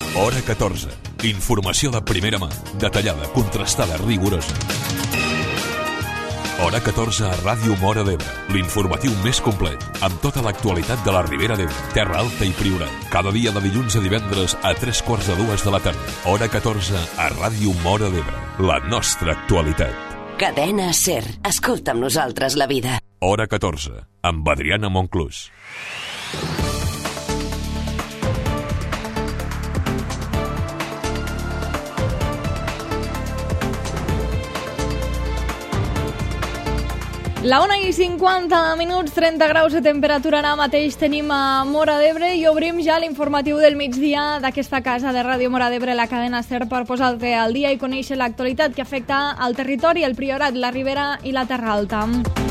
Hora 14. Informació de primera mà, detallada, contrastada, rigorosa. Hora 14 a Ràdio Móra d'Ebre, l'informatiu més complet, amb tota l'actualitat de la Ribera d'Ebre, Terra Alta i Priorat. Cada dia de dilluns a divendres a 3:45 de la tarda. Hora 14 a Ràdio Móra d'Ebre, la nostra actualitat. Cadena SER. Escolta amb nosaltres la vida. Hora 14, amb Adriana Monclús. La 1:50, 30 graus de temperatura ara mateix tenim a Móra d'Ebre i obrim ja l'informatiu del migdia d'aquesta casa de Ràdio Móra d'Ebre, la cadena SER, per posar-te al dia i conèixer l'actualitat que afecta al territori, el Priorat, la Ribera i la Terra Alta.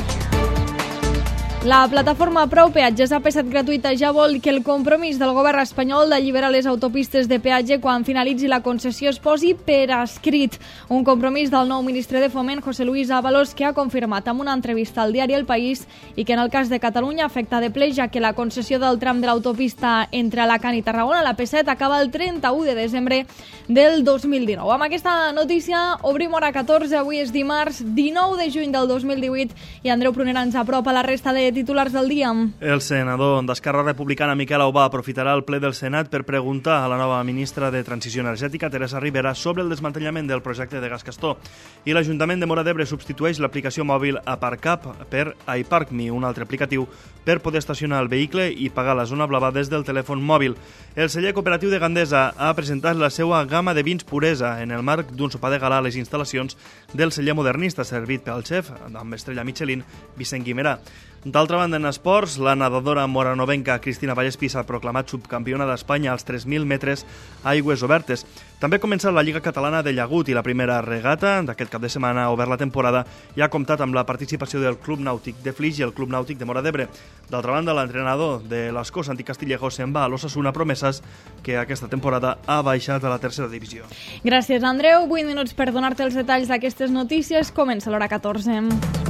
La plataforma Prou Peatges AP7 gratuïta ja vol que el compromís del govern espanyol d'alliberar les autopistes de peatge quan finalitzi la concessió es posi per escrit. Un compromís del nou ministre de Foment, José Luis Ábalos, que ha confirmat en una entrevista al diari El País i que en el cas de Catalunya afecta de ple, ja que la concessió del tram de l'autopista entre Alacant i Tarragona, la P7, acaba el 31 de desembre del 2019. Amb aquesta notícia obrim Hora 14, avui és dimarts 19 de juny del 2018 i Andreu Prunera ens apropa la resta de titulars del dia. El senador d'Esquerra Republicana, Miquel Aubà, aprofitarà el ple del Senat per preguntar a la nova ministra de Transició Energètica, Teresa Ribera, sobre el desmantellament del projecte de Gas Castor. I l'Ajuntament de Móra d'Ebre substitueix l'aplicació mòbil Aparcap per iParkMe, un altre aplicatiu per poder estacionar el vehicle i pagar la zona blava des del telèfon mòbil. El celler cooperatiu de Gandesa ha presentat la seva gamma de vins puresa en el marc d'un sopar de gala a les instal·lacions del celler modernista servit pel xef amb estrella Michelin, Vicent Guimerà. D'altra banda, en esports, la nedadora moranovenca Cristina Vallespí s'ha proclamat subcampiona d'Espanya als 3.000 metres a aigües obertes. També ha començat la Lliga Catalana de Llagut i la primera regata d'aquest cap de setmana ha obert la temporada i ha comptat amb la participació del Club Nàutic de Flix i el Club Nàutic de Móra d'Ebre. D'altra banda, l'entrenador de l'Escó, Santi Castillejo, se'n va a l'Osasuna Promeses, que aquesta temporada ha baixat a la tercera divisió. Gràcies, Andreu. 8 minuts per donar-te els detalls d'aquestes notícies. Comença l'Hora 14.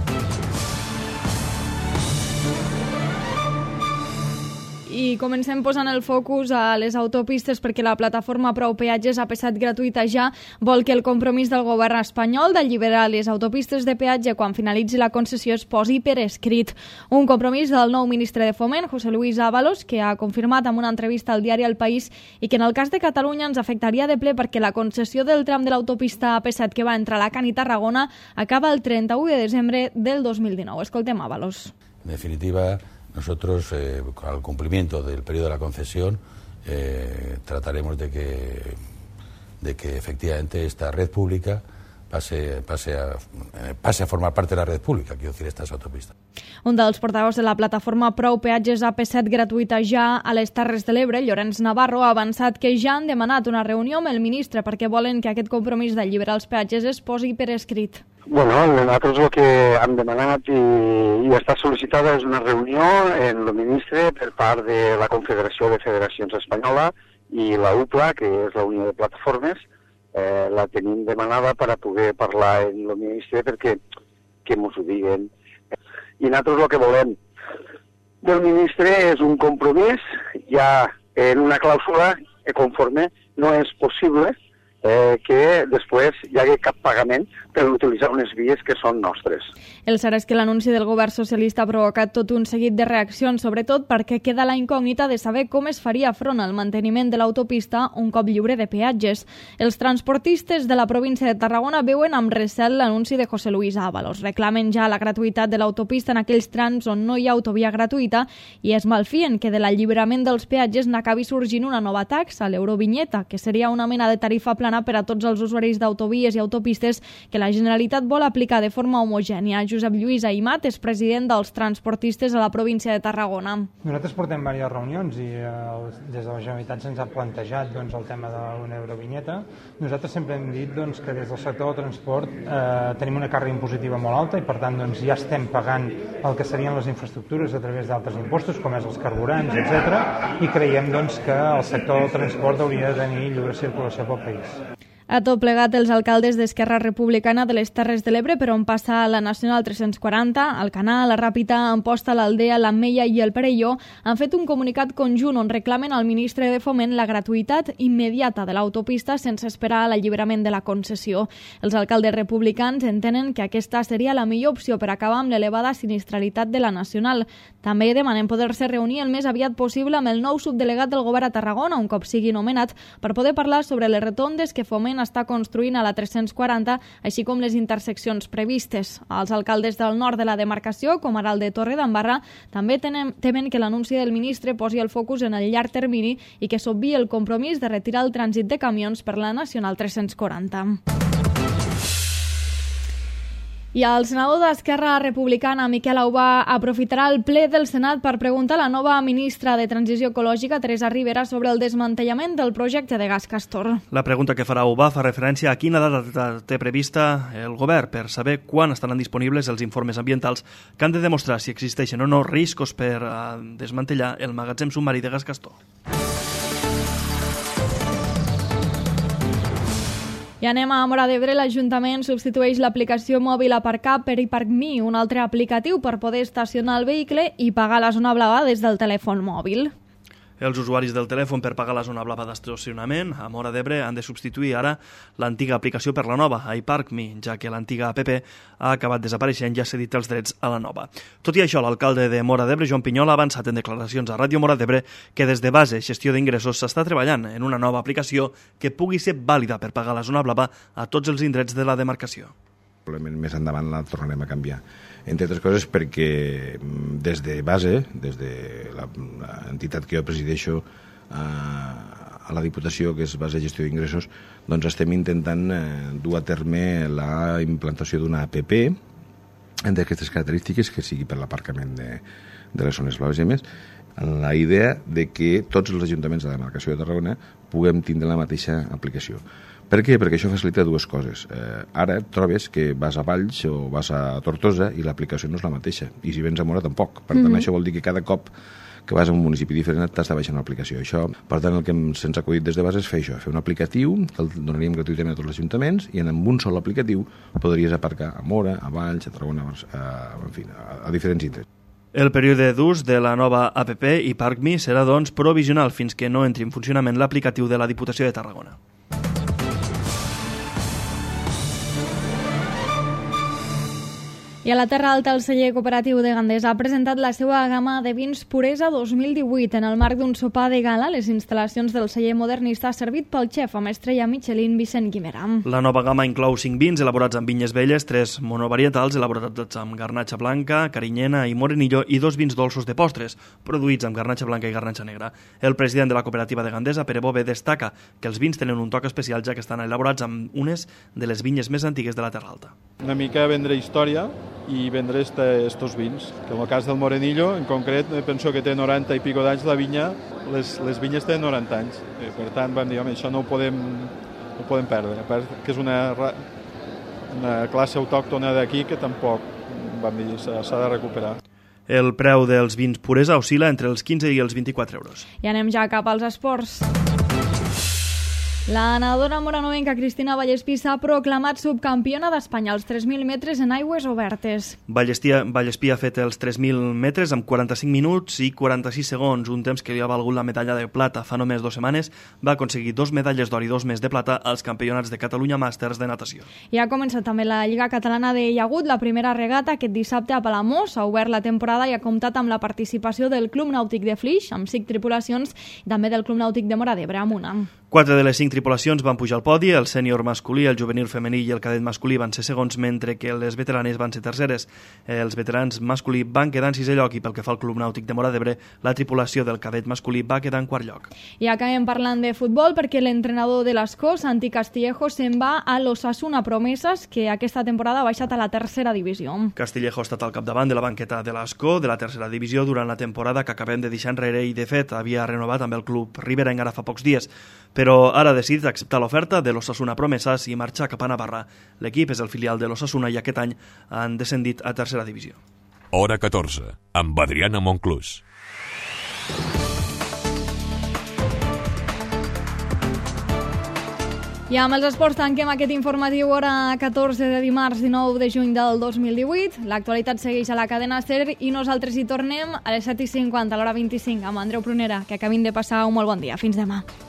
I comencem posant el focus a les autopistes perquè la plataforma Prou Peatges AP7 gratuïta ja vol que el compromís del govern espanyol d'alliberar les autopistes de peatge quan finalitzi la concessió es posi per escrit. Un compromís del nou ministre de Foment, José Luis Ábalos, que ha confirmat en una entrevista al diari El País i que en el cas de Catalunya ens afectaria de ple perquè la concessió del tram de l'autopista AP7 que va entre Alacant i Tarragona acaba el 31 de desembre del 2019. Escoltem Ábalos. En definitiva, nosotros, al cumplimiento del periodo de la concesión, trataremos de que efectivamente esta red pública pase a formar parte de la red pública, quiero decir, estas autopistas. Un dels portaveus de la plataforma Prou Peatges AP7 gratuïta ja a les Terres de l'Ebre, Llorenç Navarro, ha avançat que ja han demanat una reunió amb el ministre perquè volen que aquest compromís d'alliberar els peatges es posi per escrit. Bueno, nosaltres el que hem demanat i està sol·licitada és una reunió en el ministre per part de la Confederació de Federacions Espanyola i la UPLA, que és la Unió de Plataformes. La tenim demanada per a poder parlar amb el ministre perquè que ens ho diguen. I nosaltres el que volem del ministre és un compromís ja en una clàusula que conforme no és possible que després hi hagi cap pagament per utilitzar unes vies que són nostres. El cert és que l'anunci del govern socialista ha provocat tot un seguit de reaccions, sobretot perquè queda la incògnita de saber com es faria front al manteniment de l'autopista un cop lliure de peatges. Els transportistes de la província de Tarragona veuen amb recel l'anunci de José Luis Ábalos. Reclamen ja la gratuïtat de l'autopista en aquells trams on no hi ha autovia gratuïta i es malfien que de l'alliberament dels peatges n'acabi sorgint una nova taxa, l'eurovinyeta, que seria una mena de tarifa plana per a tots els usuaris d'autovies i autopistes que la Generalitat vol aplicar de forma homogènia. Josep Lluís Aimat és president dels transportistes a la província de Tarragona. Nosaltres portem diverses reunions i des de la Generalitat se'ns ha plantejat el tema d'una eurovinyeta. Nosaltres sempre hem dit que des del sector del transport tenim una càrrega impositiva molt alta i per tant ja estem pagant el que serien les infraestructures a través d'altres impostos com és els carburants, etc. i creiem que el sector del transport hauria de tenir lliure circulació pel país. A tot plegat, els alcaldes d'Esquerra Republicana de les Terres de l'Ebre, per on passa la Nacional 340, Alcanar, la Ràpita, Amposta, l'Aldea, l'Ametlla i el Perelló, han fet un comunicat conjunt on reclamen al ministre de Foment la gratuïtat immediata de l'autopista sense esperar a l'alliberament de la concessió. Els alcaldes republicans entenen que aquesta seria la millor opció per acabar amb l'elevada sinistralitat de la Nacional. També demanen poder-se reunir el més aviat possible amb el nou subdelegat del govern a Tarragona, un cop sigui nomenat, per poder parlar sobre les rotondes que Foment està construint a la 340, així com les interseccions previstes. Els alcaldes del nord de la demarcació, com ara el de Torredembarra, també temen que l'anunci del ministre posi el focus en el llarg termini i que s'obviï el compromís de retirar el trànsit de camions per la Nacional 340. I el senador d'Esquerra Republicana, Miquel Aubà, aprofitarà el ple del Senat per preguntar a la nova ministra de Transició Ecològica, Teresa Ribera, sobre el desmantellament del projecte de gas Castor. La pregunta que farà Aubà fa referència a quina data té prevista el govern per saber quan estaran disponibles els informes ambientals que han de demostrar si existeixen o no riscos per desmantellar el magatzem submarí de gas Castor. I anem a Móra d'Ebre. L'Ajuntament substitueix l'aplicació mòbil Aparcar per iPark.me, un altre aplicatiu per poder estacionar el vehicle i pagar la zona blava des del telèfon mòbil. Els usuaris del telèfon per pagar la zona blava d'estacionament a Móra d'Ebre han de substituir ara l'antiga aplicació per la nova, iPark.me, ja que l'antiga app ha acabat desapareixent i ha cedit els drets a la nova. Tot i això, l'alcalde de Móra d'Ebre, Joan Pinyol, ha avançat en declaracions a Ràdio Móra d'Ebre que des de base gestió d'ingressos s'està treballant en una nova aplicació que pugui ser vàlida per pagar la zona blava a tots els indrets de la demarcació. Probablement més endavant la tornarem a canviar. Entre altres coses perquè des de base, des de l'entitat que jo presideixo a la Diputació, que és Base Gestió d'Ingressos, doncs estem intentant dur a terme la implantació d'una app d'aquestes característiques que sigui per l'aparcament de les zones blaves i més, amb la idea de que tots els ajuntaments de la demarcació de Tarragona puguem tindre la mateixa aplicació. Per què? Perquè això facilita dues coses. Ara trobes que vas a Valls o vas a Tortosa i l'aplicació no és la mateixa. I si vens a Móra tampoc. Per tant, això vol dir que cada cop que vas a un municipi diferent t'has de baixar una aplicació. Això, per tant, el que se'ns ha acudit des de base és fer això, fer un aplicatiu que el donaríem gratuïtament a tots els ajuntaments i amb un sol aplicatiu podries aparcar a Móra, a Valls, a Tarragona, en fi, a diferents indrets. El període d'ús de la nova app iPark.me serà, doncs, provisional fins que no entri en funcionament l'aplicatiu de la Diputació de Tarragona. I a la Terra Alta, el celler cooperatiu de Gandesa ha presentat la seva gamma de vins Puresa 2018 en el marc d'un sopar de gala a les instal·lacions del celler modernista servit pel xef amb estrella Michelin Vicent Guimera. La nova gamma inclou 5 vins elaborats amb vinyes velles, 3 monovarietals elaborats amb garnatxa blanca, carinyena i morenillo i 2 vins dolços de postres, produïts amb garnatxa blanca i garnatxa negra. El president de la cooperativa de Gandesa, Pere Bové, destaca que els vins tenen un toc especial ja que estan elaborats amb unes de les vinyes més antigues de la Terra Alta. Una mica vendre història i vendre estos vins, que en el cas del Morenillo, en concret, penso que té 90 i pico d'anys la vinya, les vinyes tenen 90 anys. Per tant, vam dir, home, això no ho podem perdre, que és una classe autòctona d'aquí que tampoc, vam dir, s'ha de recuperar. El preu dels vins Puresa oscil·la entre els 15 i els 24 euros. I anem ja cap als esports. La nedadora moranovenca Cristina Vallespí s'ha proclamat subcampiona d'Espanya als 3.000 metres en aigües obertes. Vallespí ha fet els 3.000 metres amb 45 minuts i 46 segons, un temps que li ha valgut la medalla de plata. Fa només 2 setmanes va aconseguir 2 medalles d'or i 2 més de plata als campionats de Catalunya Màsters de natació. I ha començat també la Lliga Catalana de Llagut. La primera regata aquest dissabte a Palamós ha obert la temporada i ha comptat amb la participació del Club Nàutic de Flix, amb 5 tripulacions, i també del Club Nàutic de Móra d'Ebre, amb una. 4 de les 5 tripulacions van pujar al podi, el sènior masculí, el juvenil femení i el cadet masculí van ser segons, mentre que les veteranes van ser terceres. Els veterans masculí van quedar en 6è lloc i pel que fa al Club Nàutic de Móra d'Ebre, la tripulació del cadet masculí va quedar en 4è lloc. I acabem parlant de futbol perquè l'entrenador de l'Escó, Santi Castillejo, se'n va a l'Osasuna Promeses, que aquesta temporada ha baixat a la 3a divisió. Castillejo ha estat al capdavant de la banqueta de l'Escó de la 3a divisió durant la temporada que acabem de deixar enrere i, de fet, havia renovat amb el club riberenc ara fa pocs dies, però ara ha decidit acceptar l'oferta de l'Osasuna Promeses i marxar cap a Navarra. L'equip és el filial de l'Osasuna i aquest any han descendit a 3a divisió. Hora 14, amb Adriana Monclús. I amb els esports tanquem aquest informatiu hora 14 de dimarts 19 de juny del 2018. L'actualitat segueix a la cadena SER i nosaltres hi tornem a les 7:50, a l'hora 25, amb Andreu Prunera. Que acabin de passar un molt bon dia. Fins demà.